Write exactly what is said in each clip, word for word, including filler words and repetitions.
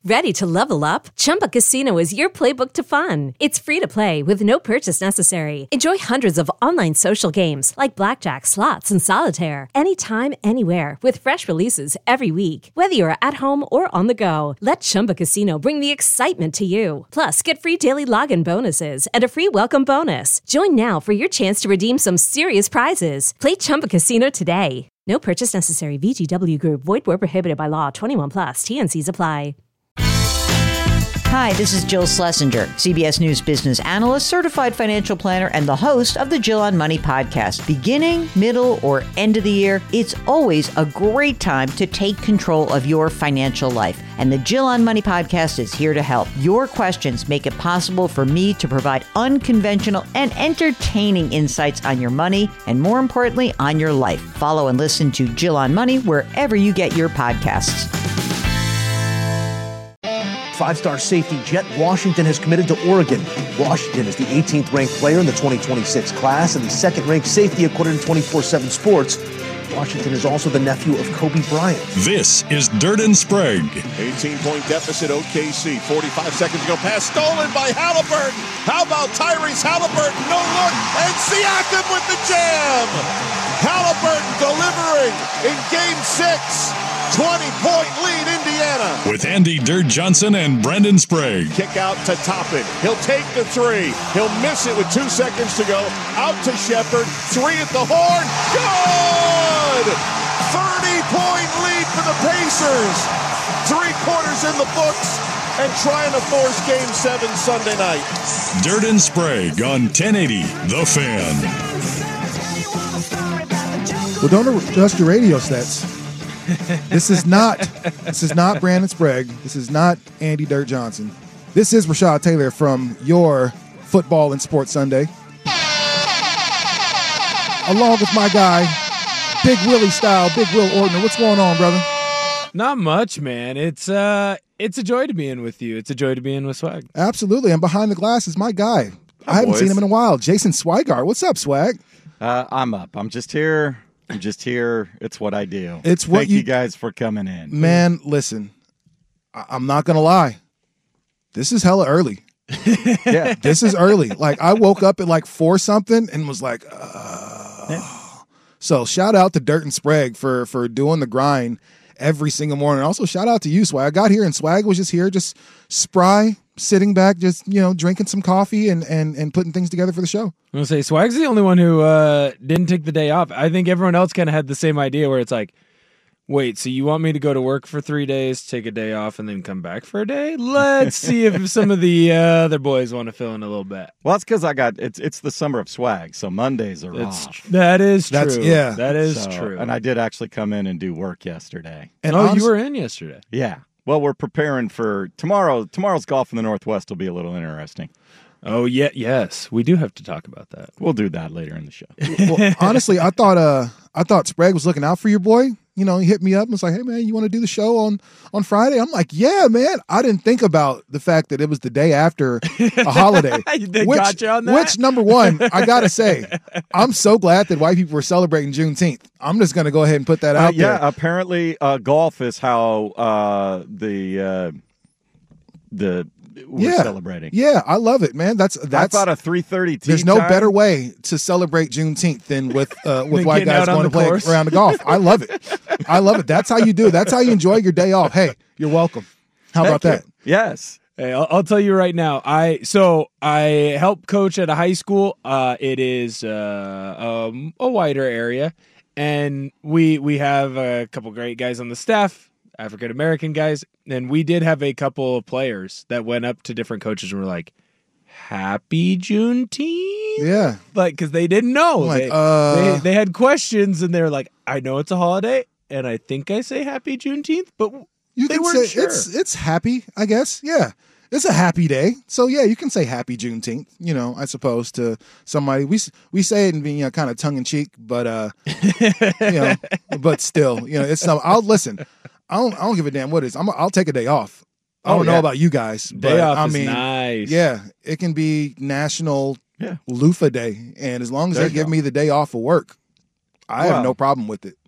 Ready to level up? Chumba Casino is your playbook to fun. It's free to play with no purchase necessary. Enjoy hundreds of online social games like blackjack, slots, and solitaire anytime, anywhere with fresh releases every week. Whether you're at home or on the go, let Chumba Casino bring the excitement to you. Plus, get free daily login bonuses and a free welcome bonus. Join now for your chance to redeem some serious prizes. Play Chumba Casino today. No purchase necessary. V G W Group. Void where prohibited by law. twenty-one plus. T N Cs apply. Hi, this is Jill Schlesinger, C B S News business analyst, certified financial planner, and the host of the Jill on Money podcast. Beginning, middle, or end of the year, it's always a great time to take control of your financial life. And the Jill on Money podcast is here to help. Your questions make it possible for me to provide unconventional and entertaining insights on your money, and more importantly, on your life. Follow and listen to Jill on Money wherever you get your podcasts. Five-star safety Jet Washington has committed to Oregon. Washington is the eighteenth ranked player in the twenty twenty-six class and the second ranked safety according to twenty-four seven Sports. Washington is also the nephew of Kobe Bryant. This is Dirt and Sprague. eighteen-point deficit, O K C. forty-five seconds to go. Pass stolen by Halliburton. How about Tyrese Halliburton? No look. And Siakam with the jam. Halliburton delivering in game six. twenty-point lead, Indiana. With Andy Dirt Johnson and Brendan Sprague. Kick out to Toppin. He'll take the three. He'll miss it with two seconds to go. Out to Shepard. Three at the horn. Good! thirty-point lead for the Pacers. Three quarters in the books and trying to force game seven Sunday night. Dirt and Sprague on ten eighty The Fan. Well, don't adjust your radio sets. This is not this is not Brandon Sprague. This is not Andy Dirt Johnson. This is Rashad Taylor from your Football and Sports Sunday. Along with my guy, Big Willie style, Big Will Ordner. What's going on, brother? Not much, man. It's uh it's a joy to be in with you. It's a joy to be in with Swag. Absolutely. And behind the glass is my guy. Hi, I haven't boys. seen him in a while. Jason Swigart. What's up, Swag? Uh, I'm up. I'm just here. I'm just here. It's what I do. It's what Thank you, you guys for coming in. Man, listen. I- I'm not gonna lie. This is hella early. Yeah. This is early. Like, I woke up at like four something and was like, uh. Yeah. So shout out to Dirt and Sprague for for doing the grind every single morning. Also, shout out to you, Swag. I got here and Swag was just here, just spry, sitting back, just, you know, drinking some coffee and and and putting things together for the show. I'm gonna say Swag's the only one who uh didn't take the day off. I think everyone else kind of had the same idea where it's like, wait, so you want me to go to work for three days, take a day off, and then come back for a day? Let's see if some of the uh, other boys want to fill in a little bit. Well, that's because I got it's it's the summer of Swag, so Mondays are It's, off. that is true. That's- yeah. that is So- true. And I did actually come in and do work yesterday. And oh, honest- you were in yesterday. Yeah. Well, we're preparing for tomorrow. Tomorrow's golf in the Northwest will be a little interesting. Oh yeah, yes, we do have to talk about that. We'll do that later in the show. Well, honestly, I thought uh I thought Sprague was looking out for your boy. You know, he hit me up and was like, "Hey man, you want to do the show on on Friday?" I'm like, "Yeah, man." I didn't think about the fact that it was the day after a holiday. They which, got you on that? Which, number one, I gotta say, I'm so glad that white people were celebrating Juneteenth. I'm just gonna go ahead and put that Uh, out yeah, there. apparently uh, golf is how uh, the uh, the we're Yeah. celebrating. Yeah, I love it, man. That's I that's. thought a three thirty. There's no better way to celebrate Juneteenth than with uh, with Than white getting guys out on going to the play course. around the golf. I love it. I love it. That's how you do it. That's how you enjoy your day off. Hey, you're welcome. How about that? Yes. Hey, I'll, I'll tell you right now. I so I help coach at a high school. Uh, it is uh, um, a wider area, and we we have a couple great guys on the staff, African American guys, and we did have a couple of players that went up to different coaches and were like, "Happy Juneteenth," Yeah. like because they didn't know. I'm like, they, uh... they they had questions, and they were like, "I know it's a holiday, and I think I say Happy Juneteenth, but." You They can weren't say sure. it's it's happy, I guess. Yeah. It's a happy day. So yeah, you can say happy Juneteenth, you know, I suppose to somebody. We we say it in being, you know, kind of tongue in cheek, but uh you know, but still, you know, it's some I'll listen. I don't I don't give a damn what it is. I'm I'll take a day off. I Oh, don't yeah. know about you guys, Day but off I is mean, nice. yeah, it can be National Yeah. Loofah Day, and as long as There they you give go. me the day off of work, I Wow. have no problem with it.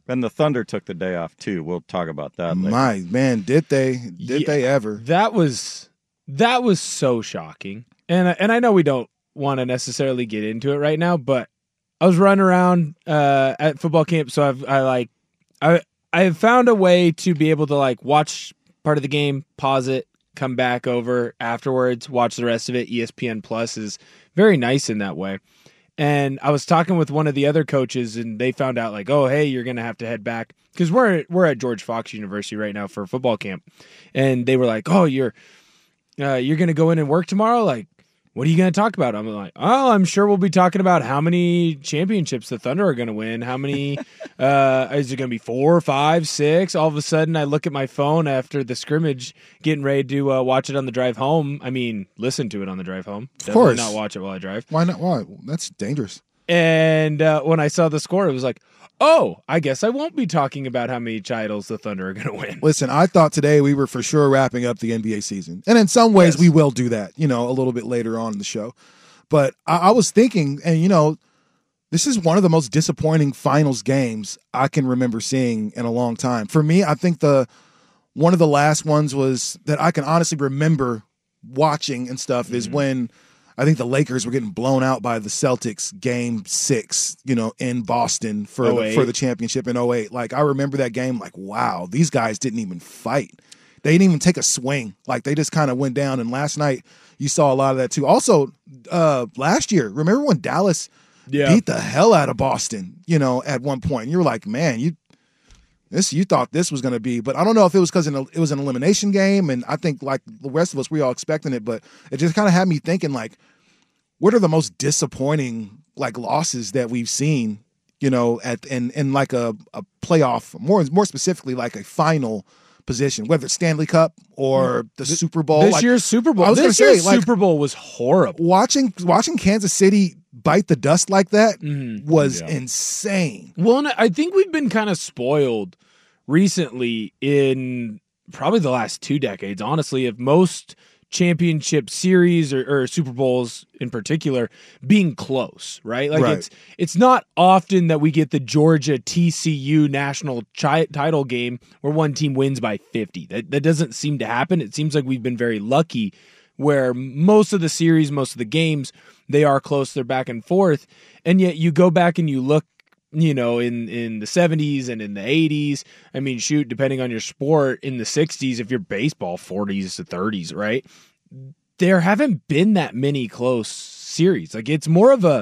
And the Thunder took the day off too. We'll talk about that later. My man, did they? Did Yeah, they ever? That was that was so shocking. And I- and I know we don't want to necessarily get into it right now, but I was running around uh, at football camp, so I've I like I I have found a way to be able to like watch part of the game, pause it, come back over afterwards, watch the rest of it. E S P N Plus is very nice in that way. And I was talking with one of the other coaches, and they found out like, oh, hey, you're gonna have to head back because we're we're at George Fox University right now for football camp, and they were like, oh, you're uh, you're gonna go in and work tomorrow, like. What are you going to talk about? I'm like, oh, I'm sure we'll be talking about how many championships the Thunder are going to win. How many, uh, is it going to be four, five, six? All of a sudden, I look at my phone after the scrimmage, getting ready to uh, watch it on the drive home. I mean, listen to it on the drive home. Of course. Not watch it while I drive. Why not? Why? That's dangerous. And uh, when I saw the score, it was like, oh, I guess I won't be talking about how many titles the Thunder are going to win. Listen, I thought today we were for sure wrapping up the N B A season. And in some ways, Yes. we will do that, you know, a little bit later on in the show. But I, I was thinking, and, you know, this is one of the most disappointing finals games I can remember seeing in a long time. For me, I think the one of the last ones was that I can honestly remember watching and stuff is Mm-hmm. when I think the Lakers were getting blown out by the Celtics game six, you know, in Boston for the, oh eight for the championship in oh eight. Like, I remember that game like, wow, these guys didn't even fight. They didn't even take a swing. Like, they just kind of went down. And last night, you saw a lot of that too. Also, uh, last year, remember when Dallas Yeah. beat the hell out of Boston, you know, at one point? You were like, man, you this you thought this was going to be. But I don't know if it was because it was an elimination game. And I think, like the rest of us, we all expecting it. But it just kind of had me thinking, like, what are the most disappointing like losses that we've seen, you know, at in in like a, a playoff, more more specifically like a final position, whether it's Stanley Cup or the Super Bowl. This like, year's Super Bowl. I was this gonna year's say, like, Super Bowl was horrible. watching watching Kansas City bite the dust like that Mhm. was Yeah. insane. Well, and I think we've been kind of spoiled recently in probably the last two decades, honestly, of most championship series or, or Super Bowls in particular being close, right? Like Right. it's it's not often that we get the Georgia T C U national chi- title game where one team wins by fifty. That that doesn't seem to happen. It seems like we've been very lucky where most of the series, most of the games, they are close, they're back and forth. And yet you go back and you look, you know, in, in the seventies and in the eighties, I mean, shoot, depending on your sport, in the sixties, if you're baseball, forties to thirties, right? There haven't been that many close series. Like, it's more of a,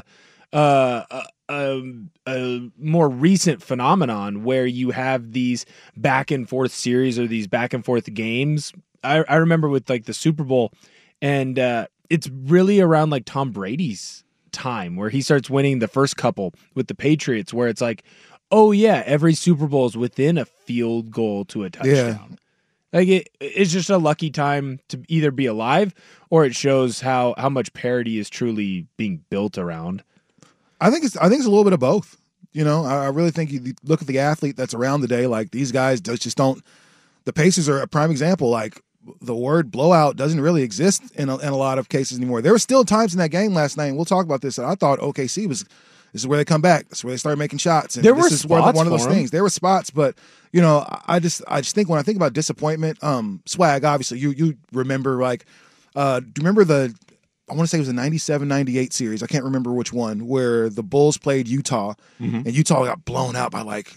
uh, a, a, a more recent phenomenon where you have these back and forth series or these back and forth games. I, I remember with like the Super Bowl, and uh, it's really around like Tom Brady's time where he starts winning the first couple with the Patriots, where it's like, oh yeah, every Super Bowl is within a field goal to a touchdown. Like it, it's just a lucky time to either be alive, or it shows how how much parity is truly being built around. I think it's I think it's a little bit of both. You know, I, I really think you look at the athlete that's around today. Like, these guys just just don't. The Pacers are a prime example. Like, the word blowout doesn't really exist in a, in a lot of cases anymore. There were still times in that game last night, and we'll talk about this, that I thought O K C was, this is where they come back. This is where they start making shots. And There this were is where the- spots one of those for 'em. things. There were spots, but, you know, I just I just think when I think about disappointment, um, Swag, obviously, you you remember, like, uh, do you remember the, I want to say it was a ninety-seven ninety-eight series, I can't remember which one, where the Bulls played Utah, and Utah got blown out by, like,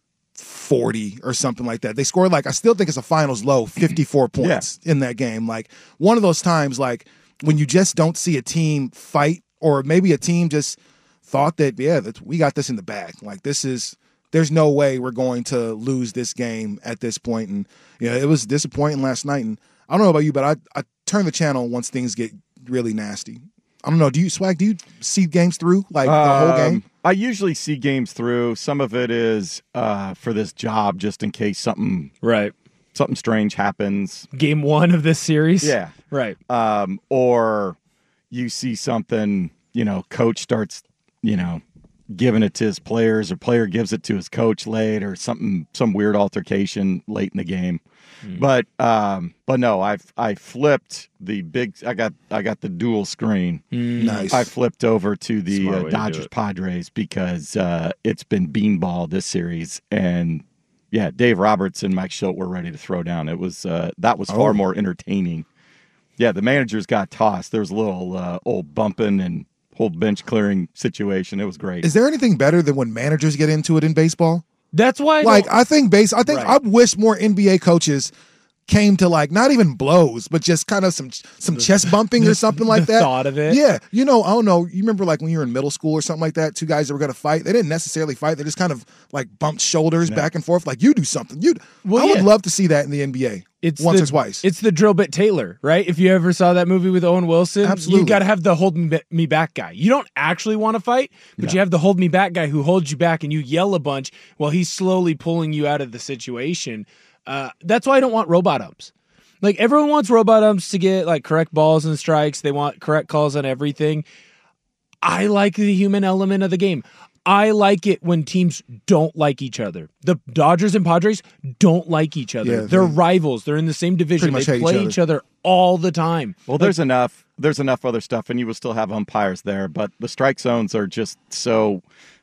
forty or something like that. They scored, like, I still think it's a finals low, fifty-four points in that game. Like, one of those times, like, when you just don't see a team fight, or maybe a team just thought that, yeah, that we got this in the bag. Like, this is, there's no way we're going to lose this game at this point. And, you know, it was disappointing last night. And I don't know about you, but I, I turn the channel once things get really nasty. I don't know. Do you, Swag, do you see games through, like, the whole Um, game? I usually see games through. Some of it is uh, for this job, just in case something Right. something strange happens. Game one of this series. Yeah. Right. Um, or you see something, you know, coach starts, you know, giving it to his players, or player gives it to his coach late, or something, some weird altercation late in the game. Mm. But um, but no, I I flipped the big. I got I got the dual screen. Mm. Nice. I flipped over to the uh, to Dodgers Padres because uh, it's been beanball this series, and yeah, Dave Roberts and Mike Schilt were ready to throw down. It was uh, that was far oh. more entertaining. Yeah, the managers got tossed. There was a little uh, old bumping and whole bench clearing situation. It was great. Is there anything better than when managers get into it in baseball? That's why, I like, don't- I think base. I think Right. I wish more N B A coaches came to, like, not even blows, but just kind of some some chest bumping or something like the that. thought of it. Yeah, you know, I don't know. You remember, like, when you were in middle school or something like that, two guys that were going to fight. They didn't necessarily fight. They just kind of like bumped shoulders Yeah. back and forth. Like, you do something. You. Well, I would yeah. love to see that in the N B A. It's once the, or twice. It's the drill bit Taylor, right? If you ever saw that movie with Owen Wilson, Absolutely. you got to have the hold me, me back guy. You don't actually want to fight, but No. you have the hold me back guy who holds you back, and you yell a bunch while he's slowly pulling you out of the situation. Uh, that's why I don't want robot umps. Like, everyone wants robot umps to get like correct balls and strikes. They want correct calls on everything. I like the human element of the game. I like it when teams don't like each other. The Dodgers and Padres don't like each other. Yeah, They're they- rivals. They're in the same division. Pretty much They hate play each each other. all the time. Well, there's enough. There's enough other stuff, and you will still have umpires there, but the strike zones are just so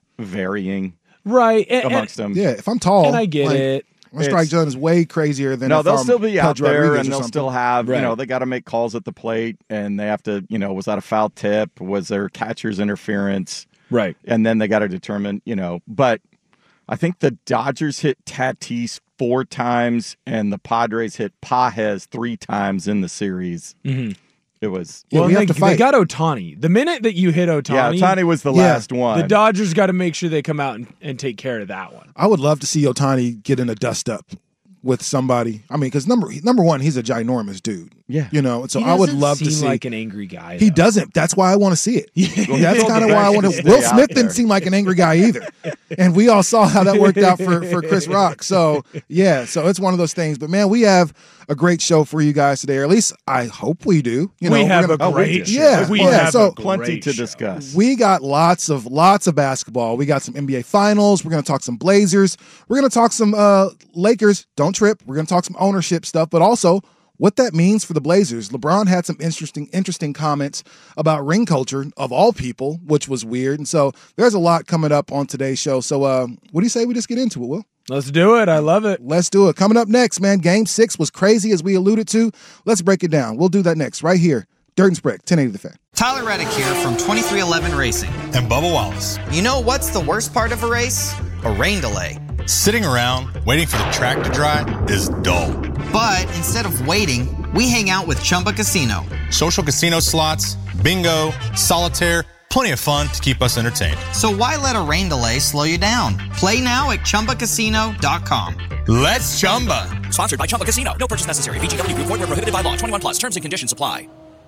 varying Right. And, amongst them. Yeah, if I'm tall, and I get like, it. my strike It's- zone is way crazier than No, if they'll I'm still be out Pudge there, Rodriguez and or they'll something. still have, you know, Right. they got to make calls at the plate, and they have to, you know, was that a foul tip? Was there catcher's interference? Right. And then they got to determine, you know, but I think the Dodgers hit Tatis four times, and the Padres hit Pajes three times in the series. Mm-hmm. It was, Yeah, well, we they, have to they fight. got Otani. The minute that you hit Otani, yeah, Otani was the Yeah. last one. the Dodgers got to make sure they come out and, and take care of that one. I would love to see Otani get in a dust up with somebody. I mean, because number number one, he's a ginormous dude. Yeah. You know, so He I would doesn't love to seem see. like an angry guy. he though. doesn't. That's why I want to see it. Well, That's he's kind of the why I best want to to. stay Will out Smith there. didn't seem like an angry guy either, and we all saw how that worked out for for Chris Rock. So yeah, so it's one of those things. But man, we have a great show for you guys today, or at least I hope we do. You know, we we're have gonna- a Oh, we great do. show. Yeah, we yeah, have so- a Plenty great to show. discuss. We got lots of lots of basketball. We got some N B A Finals. We're going to talk some Blazers. We're going to talk some uh, Lakers. Don't trip. We're going to talk some ownership stuff, but also what that means for the Blazers. LeBron had some interesting interesting comments about ring culture of all people, which was weird. And so there's a lot coming up on today's show. So uh, what do you say we just get into it, Will? Let's do it. I love it. Let's do it. Coming up next, man, Game six was crazy, as we alluded to. Let's break it down. We'll do that next, right here. Dirt and Sprick, ten eighty The Fan. Tyler Reddick here from twenty-three eleven Racing. And Bubba Wallace. You know what's the worst part of a race? A rain delay. Sitting around waiting for the track to dry is dull. But instead of waiting, we hang out with Chumba Casino. Social casino slots, bingo, solitaire, plenty of fun to keep us entertained. So why let a rain delay slow you down? Play now at Chumba Casino dot com. Let's Chumba. Sponsored by Chumba Casino. No purchase necessary. V G W Group. Void where prohibited by law. twenty-one plus. Terms and conditions apply.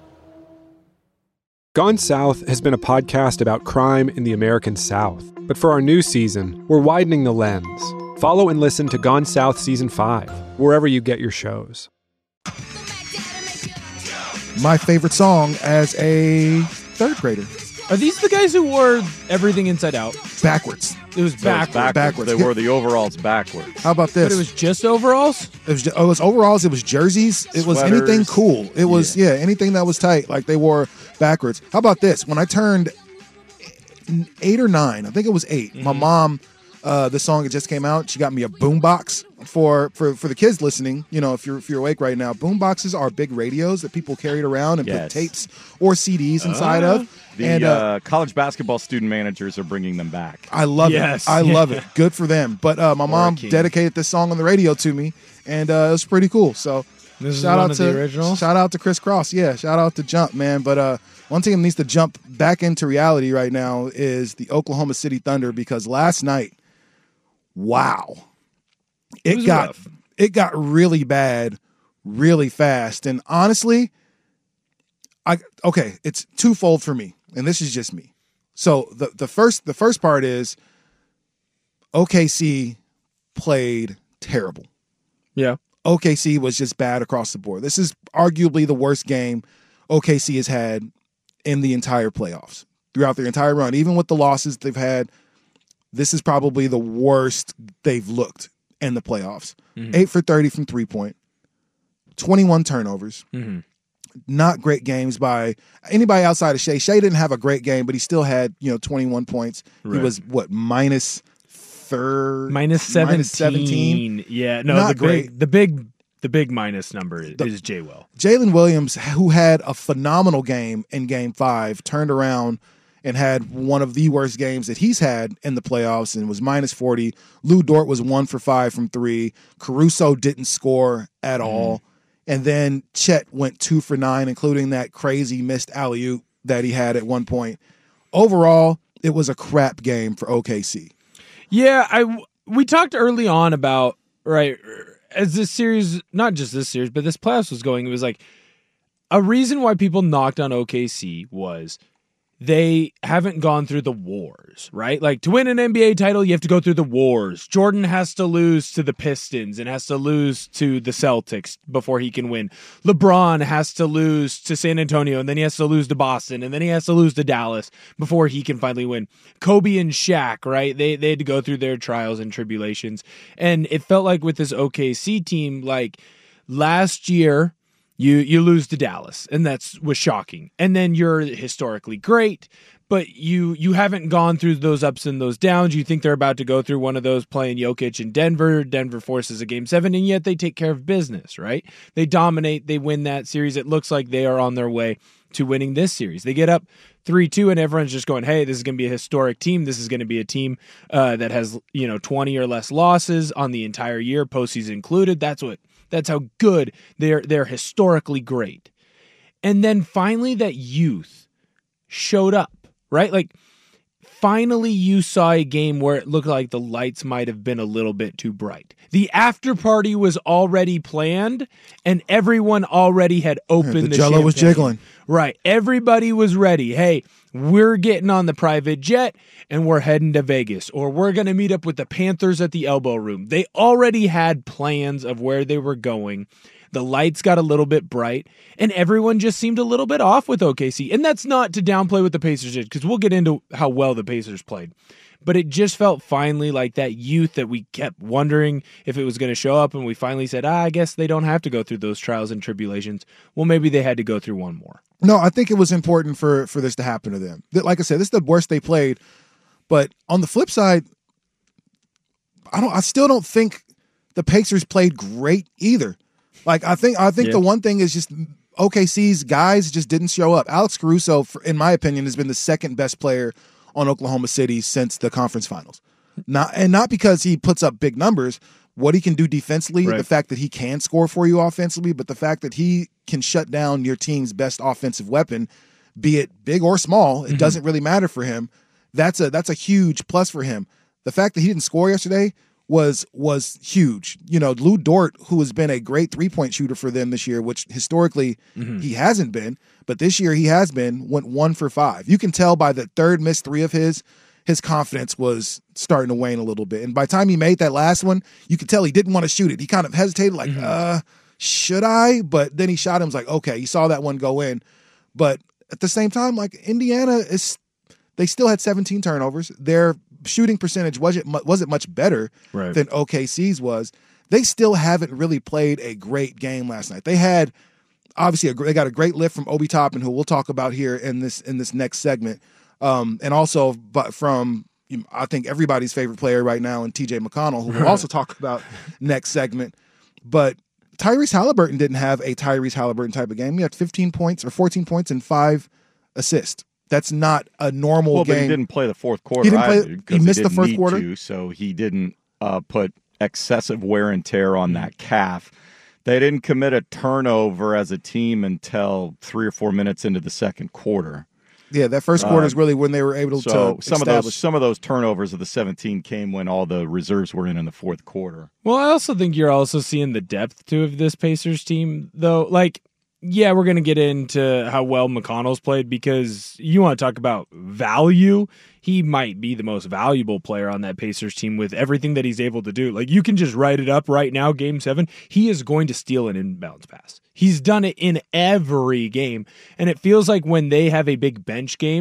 Gone South has been a podcast about crime in the American South. But for our new season, we're widening the lens. Follow and listen to Gone South Season five, wherever you get your shows. My favorite song as a third grader. Are these the guys who wore everything inside out? Backwards. It was So it's backwards. backwards. Backwards. They wore the overalls backwards. How about this? But it was just overalls? It was, oh, it was overalls. It was jerseys. It was Sweaters. anything cool. It was yeah. anything that was tight. Like they wore backwards. How about this? When I turned eight or nine, I think it was eight. Mm-hmm. My mom, uh, the song that just came out, she got me a boombox for for for the kids listening. You know, if you're if you're awake right now, boomboxes are big radios that people carried around and put Yes. tapes or C Ds inside Uh, of. The and uh, uh, college basketball student managers are bringing them back. I love Yes. it. I love it. Good for them. But uh, my mom King. dedicated this song on the radio to me, and uh, it was pretty cool. So This is shout one out of to the originals? shout out to Chris Cross. Yeah, shout out to Jump, man. But uh, one team needs to jump back into reality right now is the Oklahoma City Thunder, because last night, wow, it, was got rough. it got really bad, really fast. And honestly, I okay, it's twofold for me, and this is just me. So the the first the first part is O K C played terrible. Yeah. O K C was just bad across the board. This is arguably the worst game O K C has had in the entire playoffs throughout their entire run. Even with the losses they've had, this is probably the worst they've looked in the playoffs. Mm-hmm. eight for thirty from three-point, twenty-one turnovers. Mm-hmm. Not great games by anybody outside of Shea. Shea didn't have a great game, but he still had, you know, twenty-one points. Right. He was, what, minus third? Minus seventeen. Minus seventeen. Yeah, no, Not the great. big, the big, the big minus number is, The- is Jay Will. Jalen Williams, who had a phenomenal game in game five, turned around and had one of the worst games that he's had in the playoffs and was minus forty. Lou Dort was one for five from three. Caruso didn't score at Mm-hmm. all. And then Chet went two for nine, including that crazy missed alley-oop that he had at one point. Overall, it was a crap game for O K C. Yeah, I we talked early on about, right, as this series, not just this series, but this playoffs was going, it was like a reason why people knocked on O K C was they haven't gone through the wars, right? Like, to win an N B A title, you have to go through the wars. Jordan has to lose to the Pistons and has to lose to the Celtics before he can win. LeBron has to lose to San Antonio, and then he has to lose to Boston, and then he has to lose to Dallas before he can finally win. Kobe and Shaq, right? They, they had to go through their trials and tribulations. And it felt like with this O K C team, like last year, You you lose to Dallas, and that's was shocking. And then you're historically great, but you you haven't gone through those ups and those downs. You think they're about to go through one of those playing Jokic in Denver. Denver forces a game seven, and yet they take care of business, right? They dominate, they win that series. It looks like they are on their way to winning this series. They get up three two, and everyone's just going, hey, this is going to be a historic team. This is going to be a team uh, that has, you know, twenty or less losses on the entire year, postseason included. That's what That's how good they're they're historically great. And then finally that youth showed up, right? Like finally you saw a game where it looked like the lights might have been a little bit too bright. The after party was already planned and everyone already had opened the the Jello was champagne. jiggling. Right. Everybody was ready. Hey, we're getting on the private jet and we're heading to Vegas, or we're going to meet up with the Panthers at the Elbow Room. They already had plans of where they were going. The lights got a little bit bright, and everyone just seemed a little bit off with O K C. And that's not to downplay what the Pacers did, because we'll get into how well the Pacers played. But it just felt finally like that youth that we kept wondering if it was going to show up, and we finally said, ah, I guess they don't have to go through those trials and tribulations. Well, maybe they had to go through one more. No, I think it was important for for this to happen to them. Like I said, this is the worst they played. But on the flip side, I don't. I still don't think the Pacers played great either. Like I think I think Yeah. the one thing is just O K C's guys just didn't show up. Alex Caruso, for, in my opinion, has been the second best player on Oklahoma City since the conference finals. Not and not because he puts up big numbers. What he can do defensively, Right. the fact that he can score for you offensively, but the fact that he can shut down your team's best offensive weapon, be it big or small, it Mm-hmm. doesn't really matter for him. That's a that's a huge plus for him. The fact that he didn't score yesterday was was huge. You know, Lou Dort, who has been a great three-point shooter for them this year, which historically Mm-hmm. he hasn't been, but this year he has been, went one for five. You can tell by the third missed three of his, his confidence was starting to wane a little bit. And by the time he made that last one, you could tell he didn't want to shoot it. He kind of hesitated like, Mm-hmm. uh, should I? But then he shot him. Was like, okay, you saw that one go in. But at the same time, like Indiana is, they still had seventeen turnovers. Their shooting percentage wasn't mu- wasn't much better Right. than O K C's was. They still haven't really played a great game last night. They had obviously a, gr- they got a great lift from Obi Toppin, who we'll talk about here in this in this next segment, um, and also but from I think everybody's favorite player right now, and T J McConnell, who we'll also talk about next segment. But Tyrese Halliburton didn't have a Tyrese Halliburton type of game. He had fifteen points or fourteen points and five assists. That's not a normal Well, game. but he didn't play the fourth quarter. He didn't play- either, 'cause he missed the didn't first need quarter? to, so he didn't uh, put excessive wear and tear on that calf. They didn't commit a turnover as a team until three or four minutes into the second quarter. Yeah, that first quarter is really when they were able So to some of those establish. some of those turnovers of the seventeen came when all the reserves were in in the fourth quarter. Well, I also think you're also seeing the depth too of this Pacers team, though. Like, yeah, we're going to get into how well McConnell's played because you want to talk about value. He might be the most valuable player on that Pacers team with everything that he's able to do. Like, you can just write it up right now, game seven. He is going to steal an inbounds pass. He's done it in every game. And it feels like when they have a big bench game,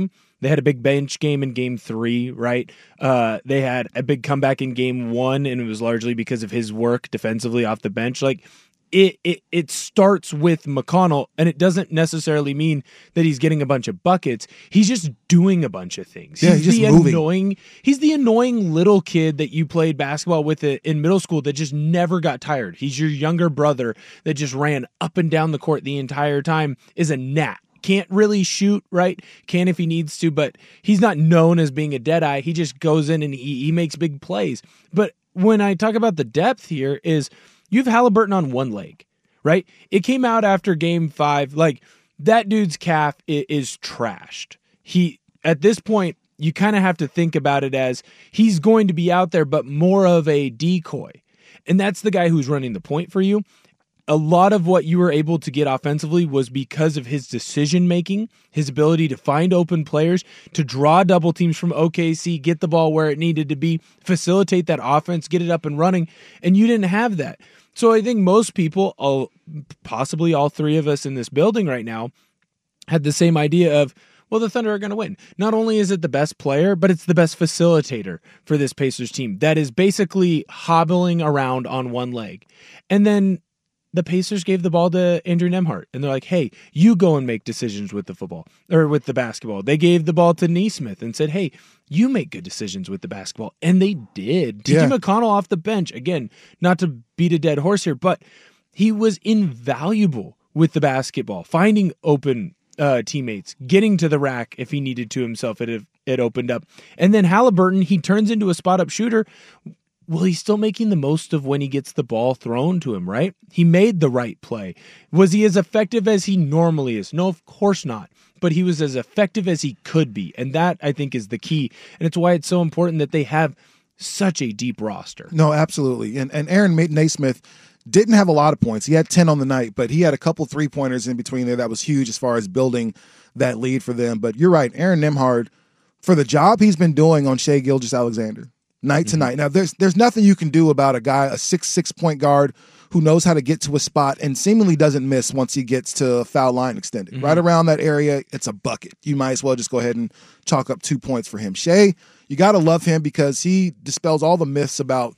They had a big bench game in game three, right? Uh, they had a big comeback in game one, and it was largely because of his work defensively off the bench. Like, It, it it starts with McConnell, and it doesn't necessarily mean that he's getting a bunch of buckets. He's just doing a bunch of things. Yeah, he's, he's the just moving. annoying. He's the annoying little kid that you played basketball with in middle school that just never got tired. He's your younger brother that just ran up and down the court the entire time. Is a gnat. Can't really shoot, right? Can if he needs to, but he's not known as being a deadeye. He just goes in and he, he makes big plays. But when I talk about the depth here is, you have Halliburton on one leg, right? It came out after game five. Like, that dude's calf is, is trashed. He, at this point, you kind of have to think about it as he's going to be out there, but more of a decoy. And that's the guy who's running the point for you. A lot of what you were able to get offensively was because of his decision-making, his ability to find open players, to draw double teams from O K C, get the ball where it needed to be, facilitate that offense, get it up and running, and you didn't have that. So I think most people, all, possibly all three of us in this building right now, had the same idea of, well, the Thunder are going to win. Not only is it the best player, but it's the best facilitator for this Pacers team that is basically hobbling around on one leg. And then the Pacers gave the ball to Andrew Nembhard, and they're like, hey, you go and make decisions with the football or with the basketball. They gave the ball to Nesmith and said, hey, you make good decisions with the basketball. And they did. T J Yeah. McConnell off the bench, again, not to beat a dead horse here, but he was invaluable with the basketball, finding open uh, teammates, getting to the rack if he needed to himself. It, it opened up. And then Halliburton, he turns into a spot-up shooter. Well, he's still making the most of when he gets the ball thrown to him, right? He made the right play. Was he as effective as he normally is? No, of course not. But he was as effective as he could be. And that, I think, is the key. And it's why it's so important that they have such a deep roster. No, absolutely. And and Aaron Naismith didn't have a lot of points. He had ten on the night, but he had a couple three-pointers in between there that was huge as far as building that lead for them. But you're right, Aaron Nembhard, for the job he's been doing on Shai Gilgeous-Alexander, night to night. Now, there's there's nothing you can do about a guy, a six six point guard who knows how to get to a spot and seemingly doesn't miss once he gets to foul line extended. Mm-hmm. Right around that area, it's a bucket. You might as well just go ahead and chalk up two points for him. Shai, you got to love him because he dispels all the myths about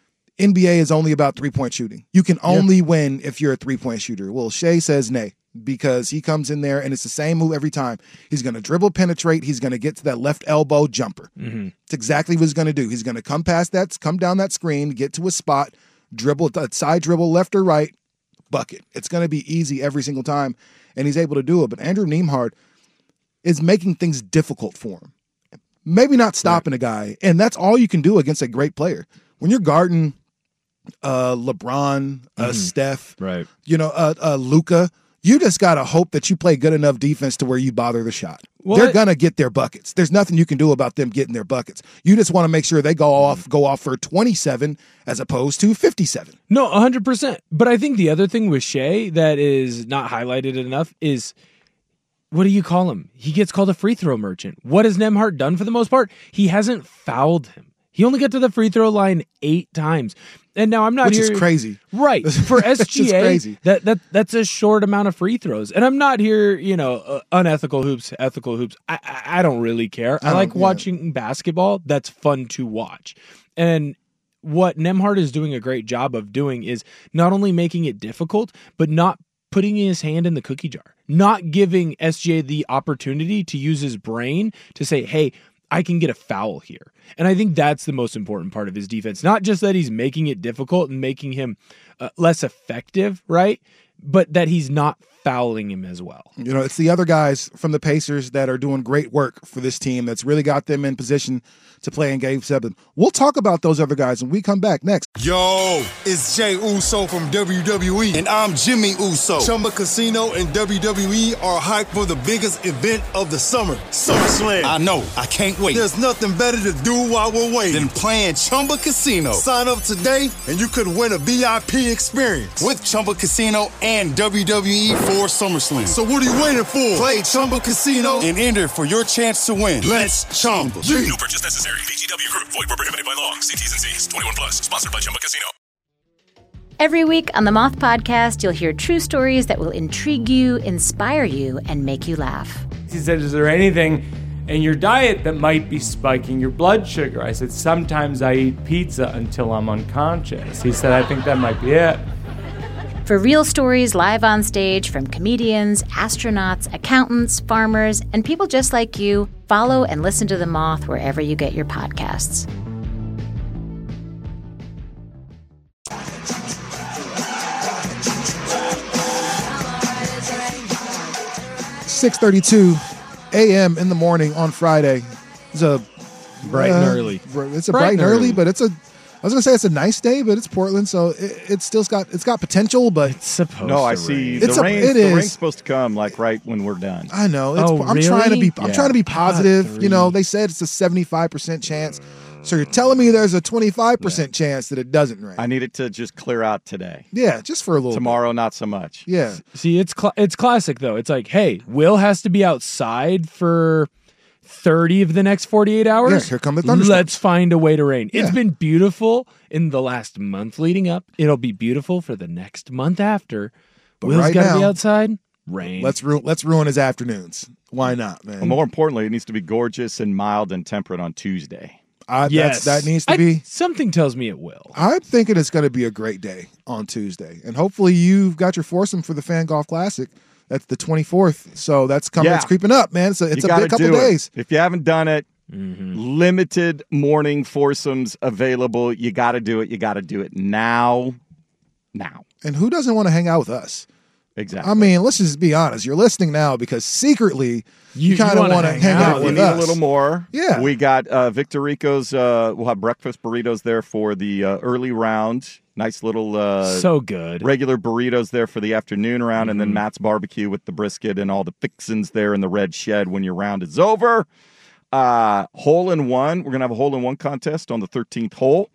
N B A is only about three-point shooting. You can only yeah. win if you're a three-point shooter. Well, Shai says nay, because he comes in there and it's the same move every time. He's going to dribble, penetrate. He's going to get to that left elbow jumper. Mm-hmm. It's exactly what he's going to do. He's going to come past that, come down that screen, get to a spot, dribble, side dribble, left or right, bucket. It's going to be easy every single time, and he's able to do it. But Andrew Nembhard is making things difficult for him. Maybe not stopping right. a guy, and that's all you can do against a great player. When you're guarding uh, LeBron, uh, mm-hmm. Steph, right. you know, uh, uh, Luka, you just got to hope that you play good enough defense to where you bother the shot. Well, They're going to get their buckets. There's nothing you can do about them getting their buckets. You just want to make sure they go off go off for twenty-seven as opposed to fifty-seven. No, one hundred percent. But I think the other thing with Shai that is not highlighted enough is, what do you call him? He gets called a free throw merchant. What has Nembhard done for the most part? He hasn't fouled him. He only got to the free throw line eight times. And now I'm not Which here, is crazy. Right. For S G A, crazy. that, that that's a short amount of free throws. And I'm not here, you know, uh, unethical hoops, ethical hoops. I, I, I don't really care. I, I like watching yeah. basketball. That's fun to watch. And what Nembhard is doing a great job of doing is not only making it difficult, but not putting his hand in the cookie jar, not giving S G A the opportunity to use his brain to say, hey, I can get a foul here. And I think that's the most important part of his defense. Not just that he's making it difficult and making him uh, less effective, right? But that he's not fouling him as well. You know, it's the other guys from the Pacers that are doing great work for this team that's really got them in position to play in Game seven. We'll talk about those other guys when we come back next. Yo, it's Jey Uso from W W E, and I'm Jimmy Uso. Chumba Casino and W W E are hyped for the biggest event of the summer, SummerSlam. I know. I can't wait. There's nothing better to do while we're waiting than playing Chumba Casino. Sign up today, and you could win a V I P experience with Chumba Casino and W W E for SummerSlam. So what are you waiting for? Play Chumba Casino and enter for your chance to win. Let's Chumba. Yeah. No purchase necessary. V G W Group. Void where prohibited by law. See T's and C's. twenty-one plus. Sponsored by Chumba Casino. Every week on the Moth Podcast, you'll hear true stories that will intrigue you, inspire you, and make you laugh. He said, is there anything and your diet that might be spiking your blood sugar. I said, sometimes I eat pizza until I'm unconscious. He said, I think that might be it. For real stories live on stage from comedians, astronauts, accountants, farmers, and people just like you, follow and listen to The Moth wherever you get your podcasts. six thirty-two a.m. in the morning on Friday. It's a bright uh, and early. It's a bright, bright and early, early, but it's a. I was gonna say it's a nice day, but it's Portland, so it, it's still got it's got potential. But it's supposed. No, to I see. rain. The it's rain. A, it the is. rain's supposed to come like right when we're done. I know. It's, oh, I'm really? trying to be. I'm yeah. trying to be positive. God, you know, they said it's a seventy-five percent chance. So you're telling me there's a twenty-five percent yeah. chance that it doesn't rain? I need it to just clear out today. Yeah, just for a little. Tomorrow, bit. not so much. Yeah. See, it's cl- it's classic though. It's like, hey, Will has to be outside for thirty of the next forty-eight hours. Yeah, here come the thunderstorms. Let's find a way to rain. Yeah. It's been beautiful in the last month leading up. It'll be beautiful for the next month after. But Will's right got to now, be outside. Rain. Let's ru- let's ruin his afternoons. Why not, man? Well, more importantly, it needs to be gorgeous and mild and temperate on Tuesday. I, yes, that's, that needs to I, be. Something tells me it will. I'm thinking it's going to be a great day on Tuesday, and hopefully you've got your foursome for the Fan Golf Classic. That's the twenty-fourth, so that's coming. Yeah. It's creeping up, man. So it's You a big couple do it. days. If you haven't done it, mm-hmm. limited morning foursomes available. You got to do it. You got to do it now. Now. And who doesn't want to hang out with us? Exactly. I mean, let's just be honest. You're listening now because secretly you, You- kind you of wanna want to hang hang out. out You with need us. a little more. Yeah. We got uh, Victor Rico's, uh, we'll have breakfast burritos there for the uh, early round. Nice little uh, So good. regular burritos there for the afternoon round, and then Mhm. Matt's barbecue with the brisket and all the fixins there in the red shed when your round is over. Uh, hole in one. We're going to have a hole in one contest on the thirteenth hole.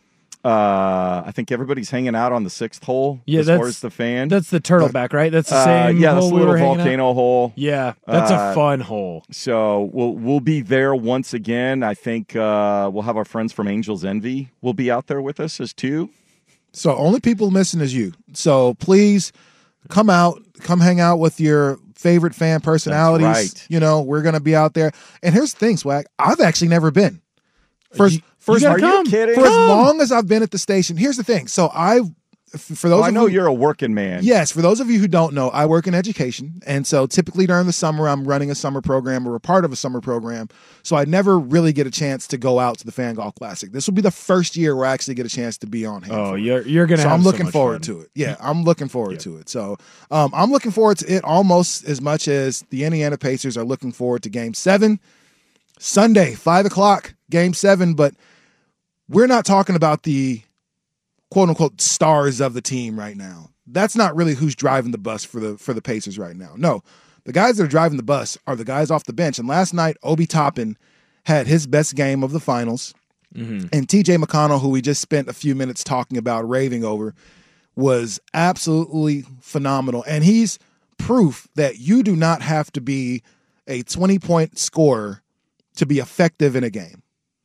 Uh, I think everybody's hanging out on the sixth hole Yeah, as that's, far as the fan. That's the turtleback, right? That's the Uh, same yeah, hole this we little were hanging volcano out? hole. Yeah, that's Uh, a fun hole. So we'll we'll be there once again. I think uh, we'll have our friends from Angels Envy will be out there with us as too. So only people missing is you. So please come out, come hang out with your favorite fan personalities. right. You know, we're going to be out there. And here's the thing, Swag. I've actually never been. First, You- first, you gotta Are you come. kidding? for as long as I've been at the station, here's the thing. So I, for those Well, I of know you, you're a working man. yes, for those of you who don't know, I work in education, and so typically during the summer, I'm running a summer program or a part of a summer program. So I never really get a chance to go out to the Fan Golf Classic. This will be the first year where I actually get a chance to be on hand. Oh, for it. you're you're gonna. So have I'm so looking much forward fun. to it. Yeah, I'm looking forward to it. So um, I'm looking forward to it almost as much as the Indiana Pacers are looking forward to Game Seven, Sunday, five o'clock, Game Seven. But we're not talking about the quote unquote stars of the team right now. That's not really who's driving the bus for the for the Pacers right now. No, the guys that are driving the bus are the guys off the bench. And last night, Obi Toppin had his best game of the finals. Mm-hmm. And T J McConnell, who we just spent a few minutes talking about, raving over, was absolutely phenomenal. And he's proof that you do not have to be a twenty-point scorer to be effective in a game.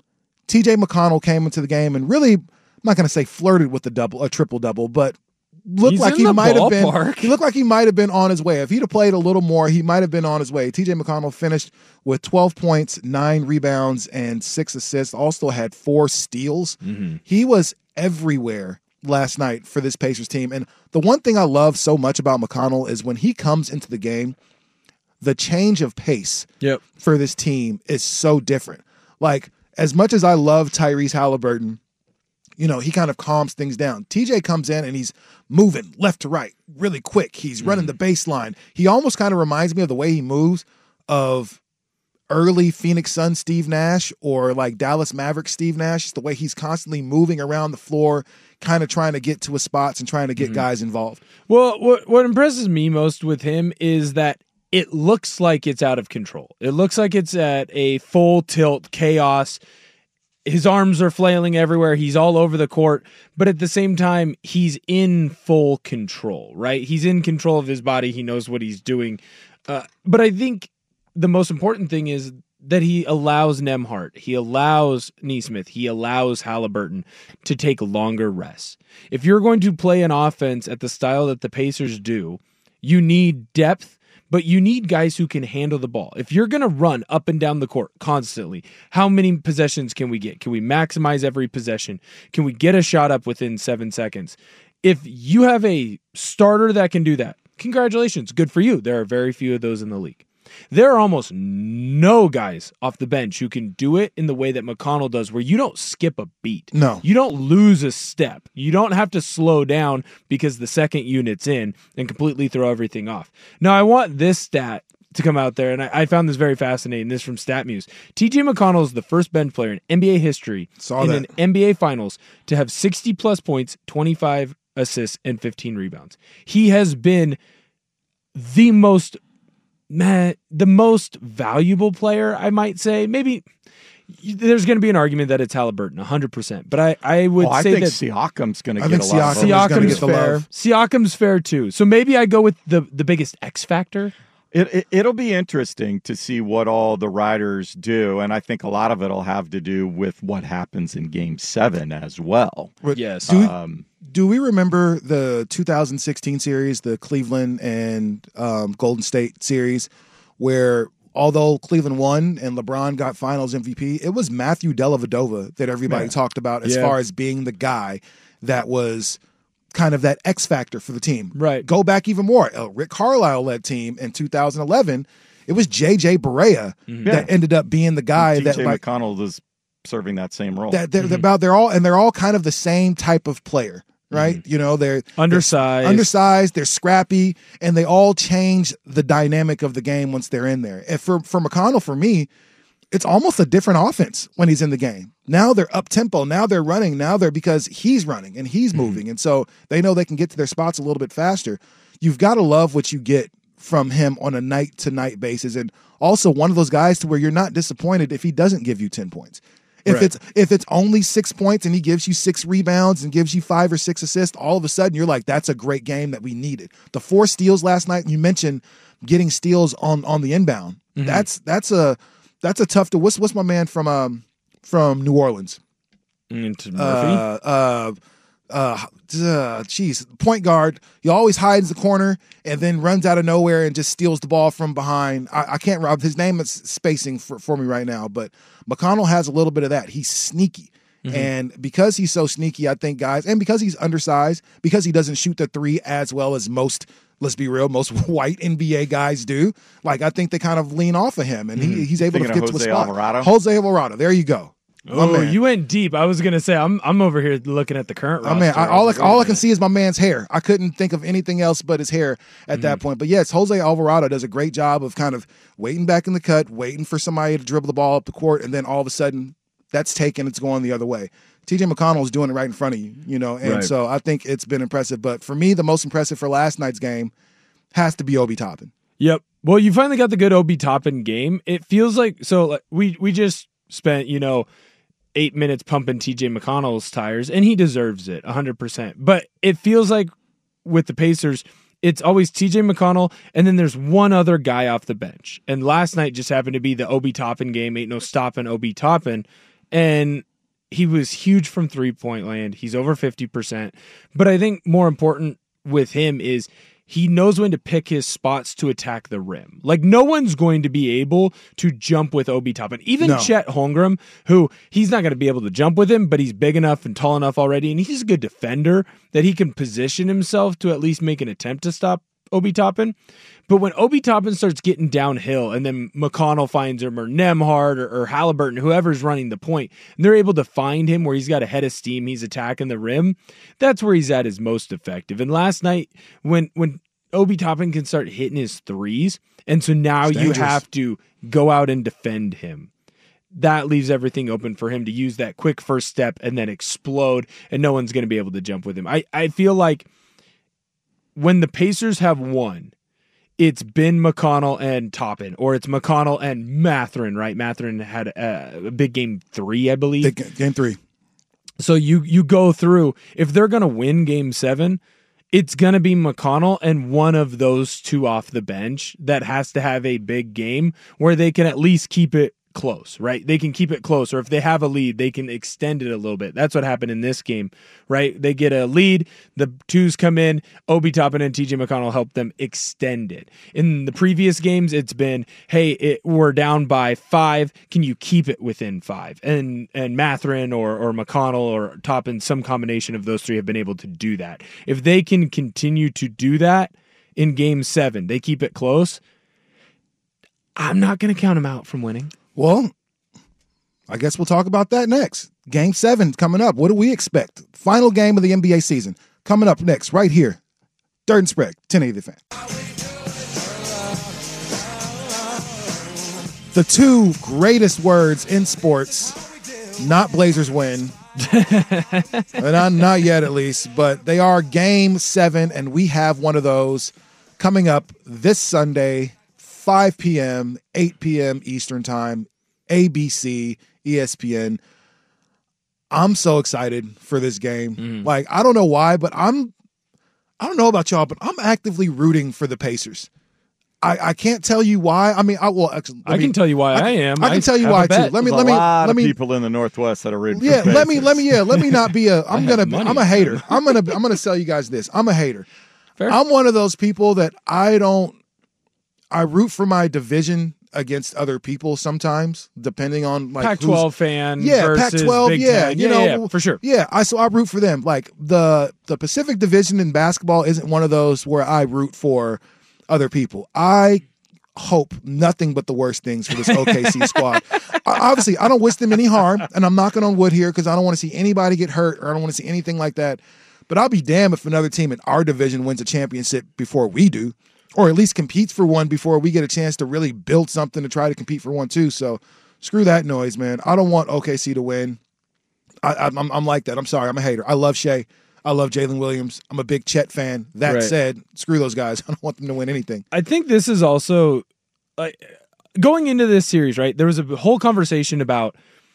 T J McConnell came into the game and really, I'm not going to say flirted with the double, a triple-double, but looked He's like in he the might have been. ballpark. He looked like he might have been on his way. If he'd have played a little more, he might have been on his way. T J McConnell finished with twelve points, nine rebounds, and six assists. Also had four steals. Mm-hmm. He was everywhere last night for this Pacers team. And the one thing I love so much about McConnell is when he comes into the game, the change of pace Yep. for this team is so different. Like, as much as I love Tyrese Halliburton, you know, he kind of calms things down. T J comes in and he's moving left to right really quick. He's running the baseline. He almost kind of reminds me of the way he moves of early Phoenix Suns Steve Nash or like Dallas Mavericks Steve Nash. It's the way he's constantly moving around the floor, kind of trying to get to his spots and trying to get Mm-hmm. guys involved. Well, what what impresses me most with him is that it looks like it's out of control. It looks like it's at a full tilt chaos. His arms are flailing everywhere. He's all over the court, but at the same time, he's in full control, right? He's in control of his body. He knows what he's doing. Uh, but I think the most important thing is that he allows Nembhard, he allows Nesmith, he allows Halliburton to take longer rests. If you're going to play an offense at the style that the Pacers do, you need depth, but you need guys who can handle the ball. If you're going to run up and down the court constantly, how many possessions can we get? Can we maximize every possession? Can we get a shot up within seven seconds? If you have a starter that can do that, congratulations, good for you. There are very few of those in the league. There are almost no guys off the bench who can do it in the way that McConnell does, where you don't skip a beat. No. You don't lose a step. You don't have to slow down because the second unit's in and completely throw everything off. Now, I want this stat to come out there, and I, I found this very fascinating. This from StatMuse. T J McConnell is the first bench player in N B A history Saw in that. an N B A Finals to have sixty-plus points, twenty-five assists, and fifteen rebounds. He has been the most... Man, the most valuable player, I might say. Maybe there's going to be an argument that it's Halliburton, one hundred percent. But I, I would oh, I say think that Siakam's going to I get think a lot of Siakam's love. gonna Siakam's get the fair. love. Siakam's fair too. So maybe I go with the, the biggest X factor. It, it, it'll be interesting to see what all the riders do, and I think a lot of it will have to do with what happens in Game seven as well. Yes. Do we, Um, do we remember the two thousand sixteen series, the Cleveland and um, Golden State series, where although Cleveland won and LeBron got Finals M V P, it was Matthew Dellavedova that everybody Yeah. talked about as Yeah. far as being the guy that was kind of that X factor for the team. Right. Go back even more. A Rick Carlisle led team in two thousand eleven. It was J J Barea Yeah. that ended up being the guy T J that like McConnell is serving that same role. that they're, they're about they're all and they're all kind of the same type of player, right? You know, they're Undersized. they're undersized, they're scrappy, and they all change the dynamic of the game once they're in there. And for for McConnell, for me, it's almost a different offense when he's in the game. Now they're up tempo, now they're running, now they're because he's running and he's moving, and so they know they can get to their spots a little bit faster. You've got to love what you get from him on a night to night basis, and also one of those guys to where you're not disappointed if he doesn't give you ten points. If Right. it's if it's only six points and he gives you six rebounds and gives you five or six assists, all of a sudden you're like, that's a great game that we needed. The four steals last night, you mentioned getting steals on on the inbound. Mhm. That's that's a that's a tough to what's what's my man from um from New Orleans? Into Murphy. Uh uh uh jeez, point guard. He always hides the corner and then runs out of nowhere and just steals the ball from behind. I, I can't rob his name is spacing for, for me right now, but McConnell has a little bit of that. He's sneaky. Mhm. And because he's so sneaky, I think guys, and because he's undersized, because he doesn't shoot the three as well as most, let's be real, most white N B A guys do, like I think they kind of lean off of him, and he, he's able Thinking to of get to a Jose spot. Alvarado? Jose Alvarado. There you go. My Oh, man. you went deep. I was gonna say I'm I'm over here looking at the current I roster. mean, I, all I, was like, all I wait a can see is my man's hair. I couldn't think of anything else but his hair at that point. But yes, Jose Alvarado does a great job of kind of waiting back in the cut, waiting for somebody to dribble the ball up the court, and then all of a sudden that's taken. It's going the other way. T J McConnell is doing it right in front of you, you know, and Right. so I think it's been impressive. But for me, the most impressive for last night's game has to be Obi Toppin. Yep. Well, you finally got the good Obi Toppin game. It feels like so. Like, we we just spent you know eight minutes pumping T J McConnell's tires, and he deserves it one hundred percent. But it feels like with the Pacers, it's always T J McConnell, and then there's one other guy off the bench. And last night just happened to be the Obi Toppin game. Ain't no stopping Obi Toppin, and he was huge from three point land. He's over fifty percent. But I think more important with him is he knows when to pick his spots to attack the rim. Like, no one's going to be able to jump with Obi Toppin. Even No. Chet Holmgren, who he's not going to be able to jump with him, but he's big enough and tall enough already, and he's a good defender that he can position himself to at least make an attempt to stop Obi Toppin. But when Obi Toppin starts getting downhill and then McConnell finds him or Nembhard or, or Halliburton, whoever's running the point, and they're able to find him where he's got a head of steam, he's attacking the rim, that's where he's at his most effective. And last night, when when Obi Toppin can start hitting his threes, and so now It's you dangerous. have to go out and defend him. That leaves everything open for him to use that quick first step and then explode, and no one's going to be able to jump with him. I, I feel like when the Pacers have won, it's been McConnell and Toppin, or it's McConnell and Mathurin, right? Mathurin had a, a big game three, I believe. Big game three. So you you go through, if they're going to win game seven, it's going to be McConnell and one of those two off the bench that has to have a big game where they can at least keep it close, right? They can keep it close, or if they have a lead, they can extend it a little bit. That's what happened in this game, right? They get a lead, the twos come in, Obi Toppin and T J McConnell help them extend it. In the previous games, it's been, hey, it, we're down by five, can you keep it within five? And and Mathurin or, or McConnell or Toppin, some combination of those three have been able to do that. If they can continue to do that in game seven, they keep it close, I'm not going to count them out from winning. Well, I guess we'll talk about that next. Game seven coming up. What do we expect? Final game of the N B A season coming up next, right here. Third and Spread, ten eighty The Fan. The two greatest words in sports, not Blazers win. not, not yet, at least, but they are game seven, and we have one of those coming up this Sunday, five p.m., eight p.m. Eastern Time, A B C, E S P N. I'm so excited for this game. Mm. Like, I don't know why, but I'm, I don't know about y'all, but I'm actively rooting for the Pacers. I, I can't tell you why. I mean, I will. Actually, I me, can tell you why I, I am. I can I tell you why too. Let me. There's let me. A lot let me. Of people in the Northwest that are rooting. Yeah. For the let me. Pacers. Let me. Yeah. Let me not be a. I'm gonna. Be, money, I'm a hater. I'm gonna. I'm gonna tell you guys this. I'm a hater. Fair. I'm one of those people that I don't. I root for my division against other people sometimes, depending on like Pac twelve fan. Yeah, versus Pac twelve. Big Yeah, ten. you yeah, know, yeah, for sure. Yeah, I so I root for them. Like the the Pacific Division in basketball isn't one of those where I root for other people. I hope nothing but the worst things for this O K C squad. I, obviously, I don't wish them any harm, and I'm knocking on wood here because I don't want to see anybody get hurt or I don't want to see anything like that. But I'll be damned if another team in our division wins a championship before we do, or at least competes for one before we get a chance to really build something to try to compete for one too. So screw that noise, man. I don't want O K C to win. I, I, I'm, I'm like that. I'm sorry. I'm a hater. I love Shea. I love Jalen Williams. I'm a big Chet fan. That Right. said, screw those guys. I don't want them to win anything. I think this is also like going into this series, right? There was a whole conversation about,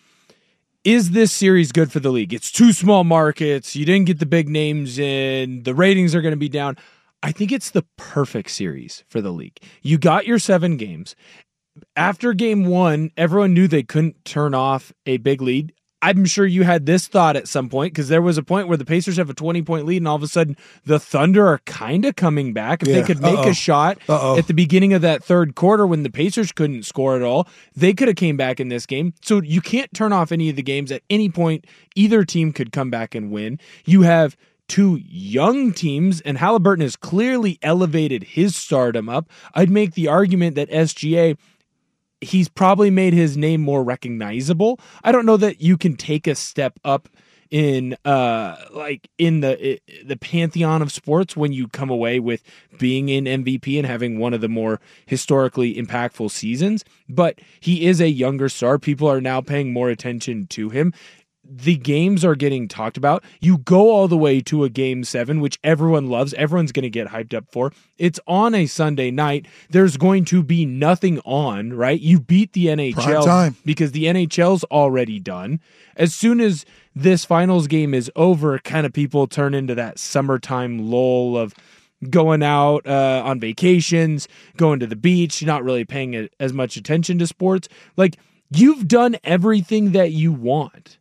is this series good for the league? It's two small markets. You didn't get the big names in. The ratings are going to be down. I think it's the perfect series for the league. You got your seven games. After game one, everyone knew they couldn't turn off a big lead. I'm sure you had this thought at some point because there was a point where the Pacers have a twenty-point lead and all of a sudden the Thunder are kind of coming back. If Yeah. they could make Uh-oh. a shot Uh-oh. at the beginning of that third quarter when the Pacers couldn't score at all, they could have came back in this game. So you can't turn off any of the games. At any point, either team could come back and win. You have two young teams, and Halliburton has clearly elevated his stardom up. I'd make the argument that S G A, he's probably made his name more recognizable. I don't know that you can take a step up in uh like in the the pantheon of sports when you come away with being in M V P and having one of the more historically impactful seasons, but he is a younger star. People are now paying more attention to him. The games are getting talked about. You go all the way to a game seven, which everyone loves. Everyone's going to get hyped up for. It's on a Sunday night. There's going to be nothing on, right? You beat the N H L Prime time. because the N H L's already done. As soon as this finals game is over, kind of people turn into that summertime lull of going out uh, on vacations, going to the beach, not really paying a, as much attention to sports. Like, you've done everything that you want.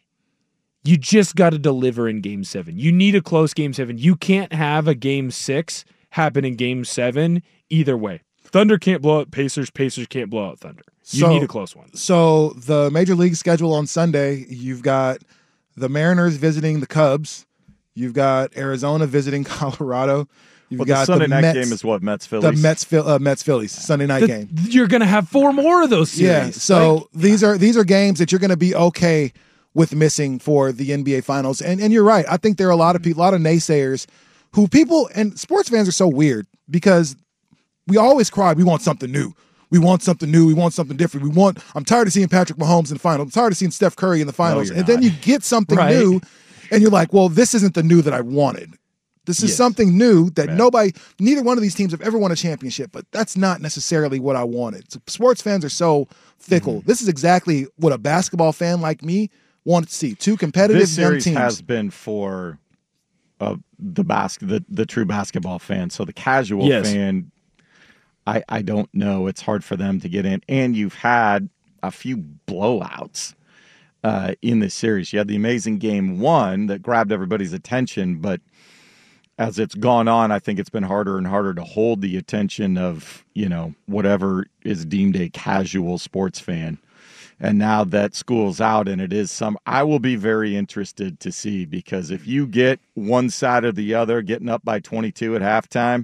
You just got to deliver in game seven. You need a close game seven. You can't have a game six happen in game seven either way. Thunder can't blow out Pacers. Pacers can't blow out Thunder. You So- need a close one. So the Major League schedule on Sunday, you've got the Mariners visiting the Cubs. You've got Arizona visiting Colorado. You've Well, got the Sunday night Mets, game is what, Mets the Phillies. Mets Phil- uh, Mets Phillies Sunday night The- game. You're going to have four more of those series. Yeah. So Like, these are these are games that you're going to be okay with missing for the N B A Finals. And and you're right. I think there are a lot of people, a lot of naysayers who people and sports fans are so weird because we always cry, we want something new. We want something new. We want something different. We want, I'm tired of seeing Patrick Mahomes in the final. I'm tired of seeing Steph Curry in the finals. you're and then not. you get something Right. new and you're like, well, this isn't the new that I wanted. This is Yes. something new that nobody, neither one of these teams have ever won a championship, but that's not necessarily what I wanted. So sports fans are so fickle. Mm-hmm. This is exactly what a basketball fan like me wanted to see. Two competitive This young series teams. has been for uh, the bas- the the true basketball fan. So the casual Yes. fan, I I don't know. It's hard for them to get in. And you've had a few blowouts uh, in this series. You had the amazing game one that grabbed everybody's attention, but as it's gone on, I think it's been harder and harder to hold the attention of, you know, whatever is deemed a casual sports fan. And now that school's out and it is some, I will be very interested to see, because if you get one side or the other getting up by twenty-two at halftime,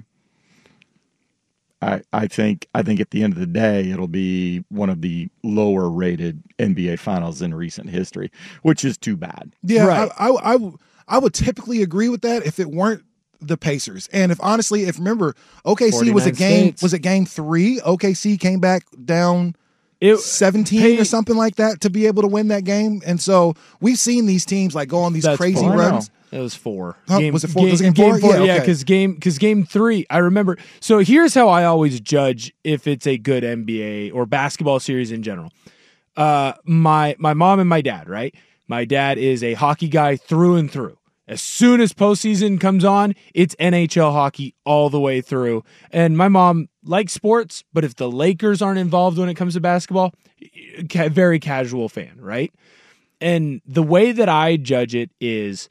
I, I think I think at the end of the day, it'll be one of the lower rated N B A finals in recent history, which is too bad. Yeah, right. I, I, I, I would typically agree with that if it weren't the Pacers. And if honestly, if remember, O K C was a game, States. was it game three? O K C came back down It, seventeen hey, or something like that to be able to win that game. And so we've seen these teams like go on these That's crazy four. runs. It was four. Huh? Game, Was it four? Game, Was it game four? Yeah, Yeah, okay. because game because game three. I remember. So here's how I always judge if it's a good N B A or basketball series in general. Uh, my my mom and my dad. Right. My dad is a hockey guy through and through. As soon as postseason comes on, it's N H L hockey all the way through. And my mom likes sports, but if the Lakers aren't involved when it comes to basketball, ca- very casual fan, right? And the way that I judge it is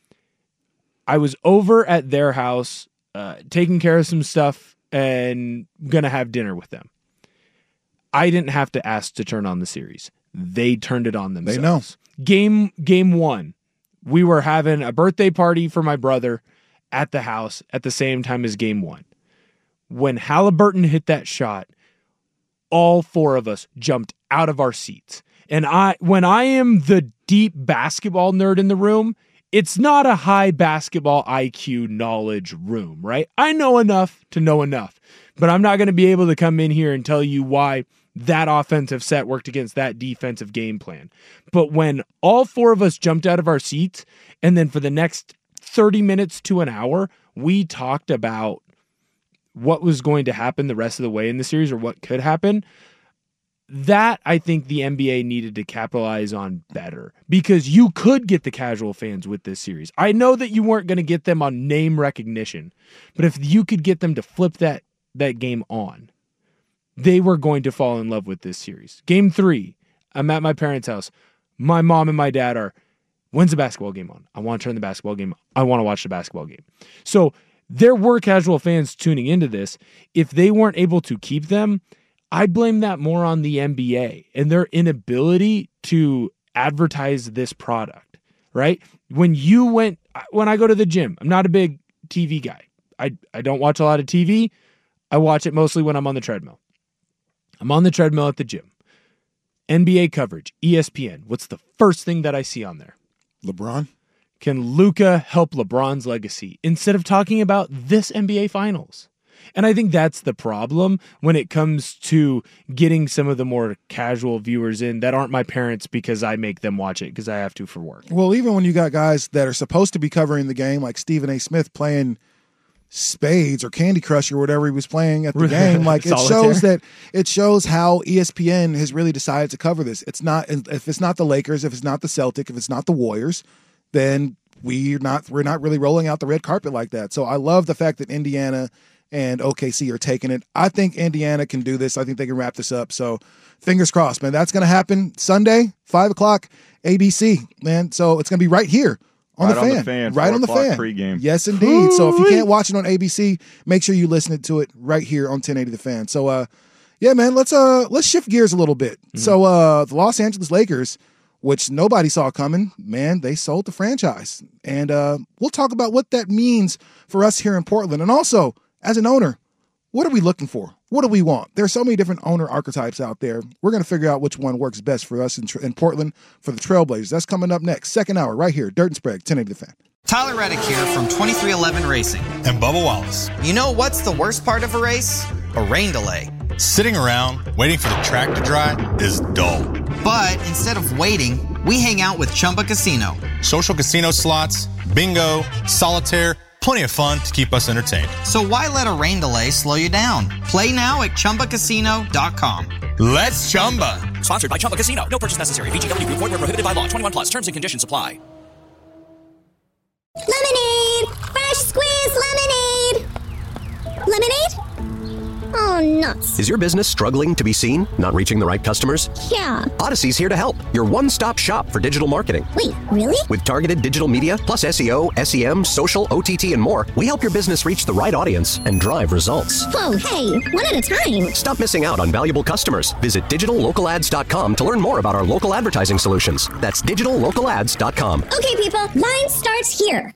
I was over at their house, uh, taking care of some stuff and going to have dinner with them. I didn't have to ask to turn on the series. They turned it on themselves. They know. Game, game one. We were having a birthday party for my brother at the house at the same time as game one. When Halliburton hit that shot, all four of us jumped out of our seats. And I, when I am the deep basketball nerd in the room, it's not a high basketball I Q knowledge room, right? I know enough to know enough, but I'm not going to be able to come in here and tell you why that offensive set worked against that defensive game plan. But when all four of us jumped out of our seats, and then for the next thirty minutes to an hour, we talked about what was going to happen the rest of the way in the series or what could happen, that I think the N B A needed to capitalize on better, because you could get the casual fans with this series. I know that you weren't going to get them on name recognition, but if you could get them to flip that that game on, they were going to fall in love with this series. Game three, I'm at my parents' house. My mom and my dad are, when's the basketball game on? I want to turn the basketball game on. I want to watch the basketball game. So there were casual fans tuning into this. If they weren't able to keep them, I blame that more on the N B A and their inability to advertise this product, right? When you went, when I go to the gym, I'm not a big T V guy. I, I don't watch a lot of T V. I watch it mostly when I'm on the treadmill. I'm on the treadmill at the gym. N B A coverage, E S P N. What's the first thing that I see on there? LeBron. Can Luka help LeBron's legacy instead of talking about this N B A Finals? And I think that's the problem when it comes to getting some of the more casual viewers in that aren't my parents because I make them watch it because I have to for work. Well, even when you got guys that are supposed to be covering the game, like Stephen A. Smith playing spades or Candy Crush or whatever he was playing at the game, like it shows that it shows how E S P N has really decided to cover this. It's not, if it's not the Lakers, if it's not the Celtic, if it's not the Warriors, then we're not we're not really rolling out the red carpet like that. So I love the fact that Indiana and O K C are taking it. I think Indiana can do this. I think they can wrap this up. So fingers crossed, man. That's going to happen Sunday, five o'clock, A B C, man. So it's going to be right here on, right the, fan. on the fan. Right on the fan. Pregame. Yes, indeed. So if you can't watch it on A B C, make sure you listen to it right here on ten eighty The Fan. So, uh, yeah, man, let's uh let's shift gears a little bit. Mm-hmm. So uh, the Los Angeles Lakers, which nobody saw coming, man, they sold the franchise. And uh, we'll talk about what that means for us here in Portland. And also, as an owner, what are we looking for? What do we want? There's so many different owner archetypes out there. We're going to figure out which one works best for us in, in Portland for the Trailblazers. That's coming up next. Second hour right here, Dirt and Sprague, ten eighty The Fan. Tyler Reddick here from twenty-three eleven Racing. And Bubba Wallace. You know what's the worst part of a race? A rain delay. Sitting around waiting for the track to dry is dull. But instead of waiting, we hang out with Chumba Casino. Social casino slots, bingo, solitaire, plenty of fun to keep us entertained. So why let a rain delay slow you down? Play now at Chumba Casino dot com. Let's Chumba. Sponsored by Chumba Casino. No purchase necessary. V G W Group. Void where prohibited by law. twenty-one plus. Terms and conditions apply. Lemonade! Fresh squeezed lemonade! Lemonade? Oh nuts. Is your business struggling to be seen? Not reaching the right customers? Yeah. Odyssey's here to help. Your one-stop shop for digital marketing. Wait, really? With targeted digital media, plus S E O, S E M, social, O T T, and more, we help your business reach the right audience and drive results. Whoa, hey, one at a time. Stop missing out on valuable customers. Visit digital local ads dot com to learn more about our local advertising solutions. That's digital local ads dot com. Okay, people, line starts here.